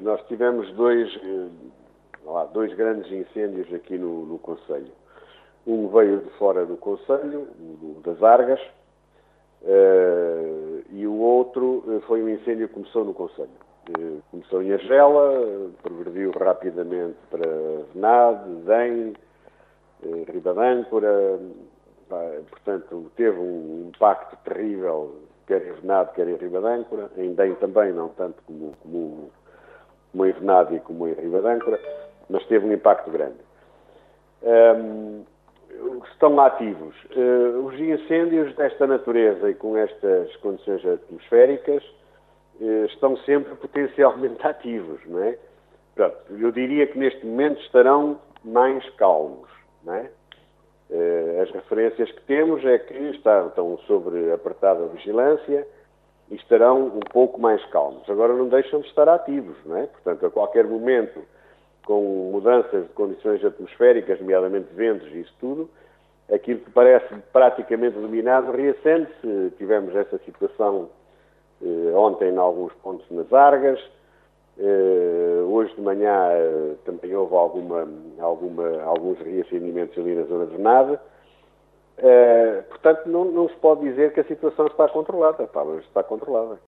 nós tivemos dois grandes incêndios aqui no concelho. Um veio de fora do concelho, das Argas, e o outro foi um incêndio que começou no concelho. Começou em Argela, progrediu rapidamente para Venade, Dém, Ribadâncora, portanto teve um impacto terrível, quer em Venade, quer em Ribadâncora, em Dém também, não tanto como em Venade e como em Ribadâncora, mas teve um impacto grande. Estão ativos. Os incêndios desta natureza e com estas condições atmosféricas estão sempre potencialmente ativos, não é? Pronto, eu diria que neste momento estarão mais calmos, não é? As referências que temos é que estão sobre apertada vigilância e estarão um pouco mais calmos. Agora não deixam de estar ativos, não é? Portanto, a qualquer momento, com mudanças de condições atmosféricas, nomeadamente ventos e isso tudo, aquilo que parece praticamente dominado reacende-se. Tivemos essa situação ontem em alguns pontos nas Argas, hoje de manhã também houve alguns reacendimentos ali na zona de Venade. Portanto, não se pode dizer que a situação está controlada. Está controlada.